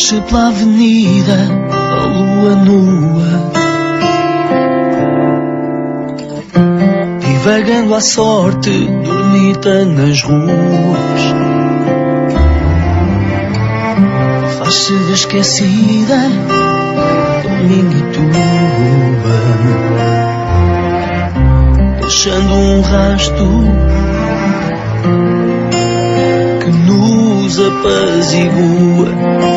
Nasce pela avenida a lua nua, divagando à sorte, dormita nas ruas. Faz-se de esquecida, domingo e tua, deixando um rasto que nos apazigua.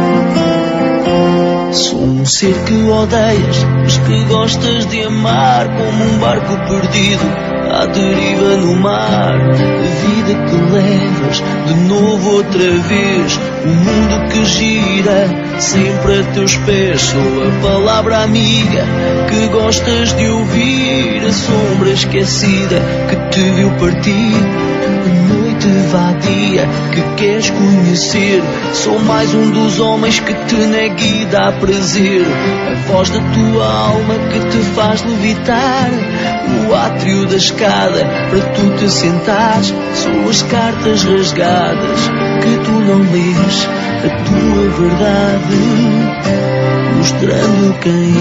Sou um ser que odeias, mas que gostas de amar, como um barco perdido à deriva no mar. A vida que levas de novo outra vez, o mundo que gira sempre a teus pés. Sou a palavra amiga que gostas de ouvir, a sombra esquecida que te viu partir. A noite vadia que queres conhecer, sou mais um dos homens que te nega e dá prazer. A voz da tua alma que te faz levitar, o átrio da escada para tu te sentares. Sou as cartas rasgadas que tu não lês, a tua verdade mostrando quem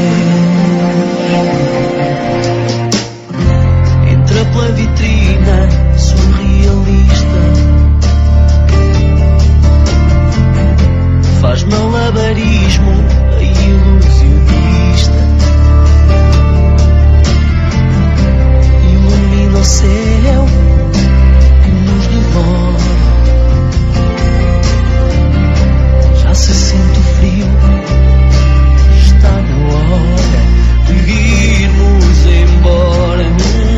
és. Entra pela vitrina surrealista, faz malabarismo a ilusionista, ilumina o céu que nos devora. Já se sente o frio, está na hora de irmos embora.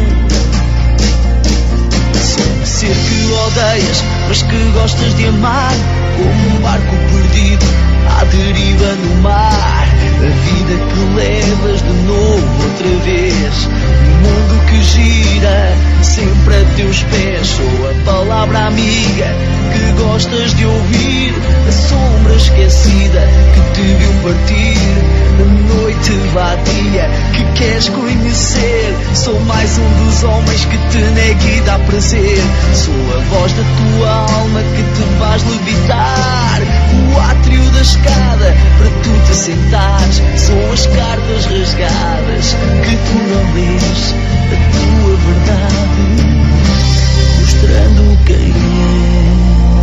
Ser que odeias, mas que gostas de amar, como um barco perdido à deriva no mar. A vida que levas de novo outra vez, um mundo que gira sempre a teus pés. Sou a palavra amiga que gostas de ouvir, a sombra esquecida que te viu partir. A noite vadia que queres conhecer, sou mais um dos homens que te nega e dá prazer. Sou a voz da tua alma que te faz levitar, o átrio da escada para tu te sentares. São as cartas rasgadas que tu não lês, a tua verdade mostrando quem és.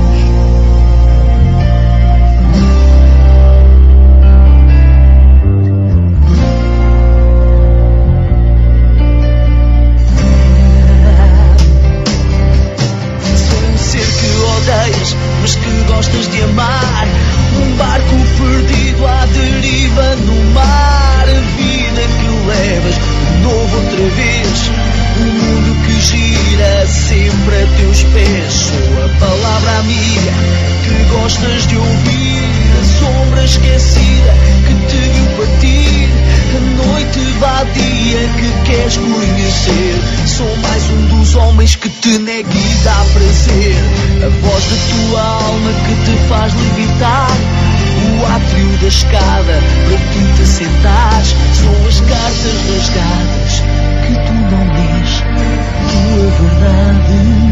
Mas que gostas de amar, um barco perdido à deriva no mar. A vida que levas de novo outra vez, um mundo que gira sempre a teus pés. Sou a palavra amiga que gostas de ouvir, a sombra esquecida que te viu partir. A noite vadia que queres conhecer, sou mais um dos homens que te nega e dá prazer. A voz da tua alma que te faz levitar, o átrio da escada para tu te sentares. São as cartas rasgadas que tu não lês, tua verdade